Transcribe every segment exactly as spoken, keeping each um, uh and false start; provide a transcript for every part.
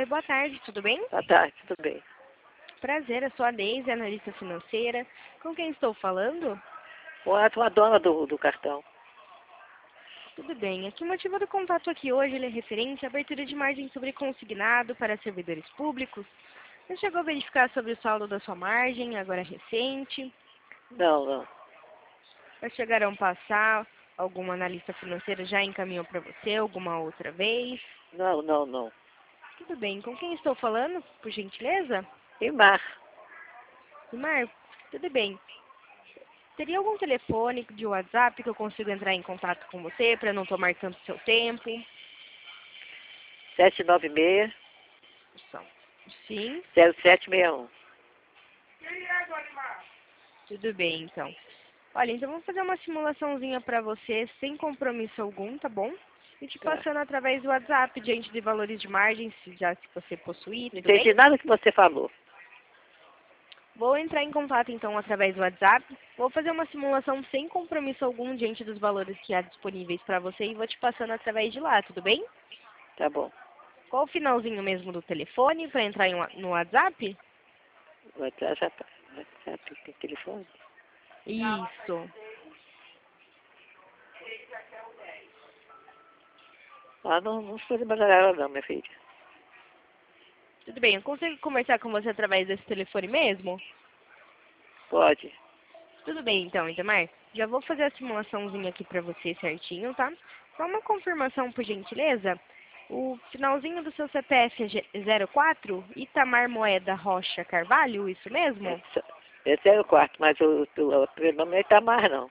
Oi, boa tarde, tudo bem? Boa tarde, tudo bem. Prazer, eu sou a Deise, analista financeira. Com quem estou falando? Com a, com a dona do, do cartão. Tudo bem. Aqui o motivo do contato aqui hoje ele é referente à abertura de margem sobre consignado para servidores públicos. Você chegou a verificar sobre o saldo da sua margem, agora recente? Não, não. Já chegaram a passar? Alguma analista financeira já encaminhou para você alguma outra vez? Não, não, não. Tudo bem. Com quem estou falando, por gentileza? E mar? Mar, tudo bem. Teria algum telefone de WhatsApp que eu consiga entrar em contato com você para não tomar tanto seu tempo? sete nove seis, Só. Sim, zero sete seis um. tudo bem então. Olha, então vamos fazer uma simulaçãozinha para você sem compromisso algum, tá bom? E te Tá. passando através do WhatsApp diante de valores de margem, se já se você possuir, Não tudo bem? entendi nada que você falou. Vou entrar em contato então através do WhatsApp. Vou fazer uma simulação sem compromisso algum diante dos valores que há disponíveis para você e vou te passando através de lá, tudo bem? Tá bom. Qual o finalzinho mesmo do telefone para entrar em, wa- no WhatsApp? WhatsApp já tá. WhatsApp tem telefone? Isso. Ah, não, não sou de Bananeira não, minha filha. Tudo bem, eu consigo conversar com você através desse telefone mesmo? Pode. Tudo bem então, Itamar. Já vou fazer a simulaçãozinha aqui para você certinho, tá? Só uma confirmação, por gentileza. O finalzinho do seu C P F é G- zero quatro, Itamar Moeda Rocha Carvalho, isso mesmo? Esse é o quarto, mas o, o, o primeiro nome não é Itamar, não.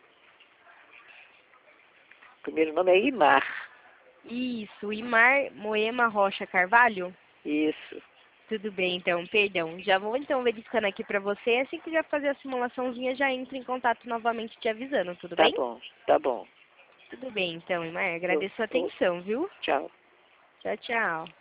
O primeiro nome é Imar. Isso, Imar Moema Rocha Carvalho? Isso. Tudo bem, então, perdão. Já vou então verificando aqui para você. Assim que já fazer a simulaçãozinha, já entro em contato novamente te avisando, tudo Tá bem? bom, tá bom. Tudo bem, então, Imar. Ô, Agradeço a ô, atenção, viu? tchau. Tchau, tchau.